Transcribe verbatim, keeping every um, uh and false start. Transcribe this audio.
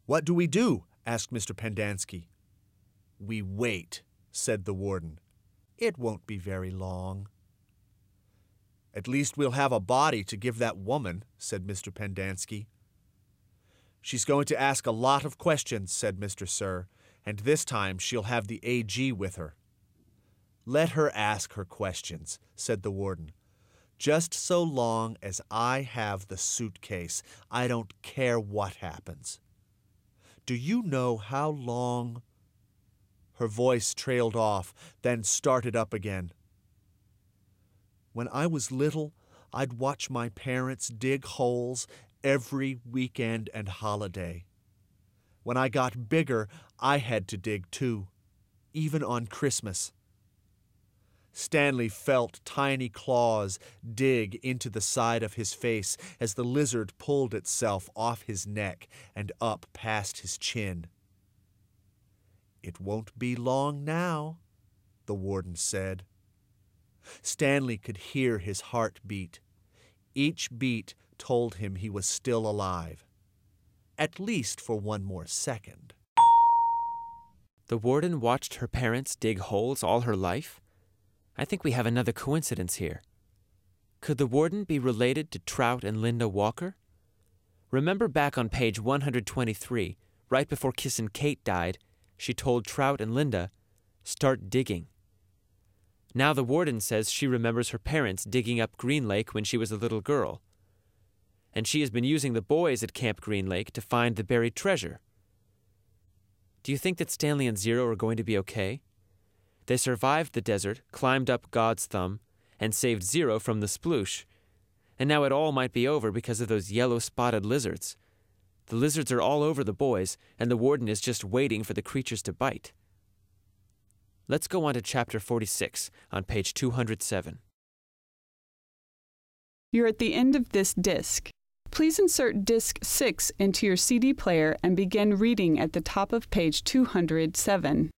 "What do we do?" asked Mister Pendanski. "We wait," said the warden. "It won't be very long." "At least we'll have a body to give that woman," said Mister Pendanski. "She's going to ask a lot of questions," said Mister Sir, "and this time she'll have the A G with her." "Let her ask her questions," said the warden. "Just so long as I have the suitcase, I don't care what happens. Do you know how long—" Her voice trailed off, then started up again. "When I was little, I'd watch my parents dig holes every weekend and holiday. When I got bigger, I had to dig too, even on Christmas." Stanley felt tiny claws dig into the side of his face as the lizard pulled itself off his neck and up past his chin. "It won't be long now," the warden said. Stanley could hear his heart beat. Each beat told him he was still alive, at least for one more second. The warden watched her parents dig holes all her life? I think we have another coincidence here. Could the warden be related to Trout and Linda Walker? Remember back on page one hundred twenty-three, right before Kissin' Kate died, she told Trout and Linda, "Start digging." Now the warden says she remembers her parents digging up Green Lake when she was a little girl. And she has been using the boys at Camp Green Lake to find the buried treasure. Do you think that Stanley and Zero are going to be okay? They survived the desert, climbed up God's thumb, and saved Zero from the sploosh. And now it all might be over because of those yellow-spotted lizards. The lizards are all over the boys, and the warden is just waiting for the creatures to bite. Let's go on to chapter forty-six on page two hundred seven. You're at the end of this disc. Please insert disc six into your C D player and begin reading at the top of page two hundred seven.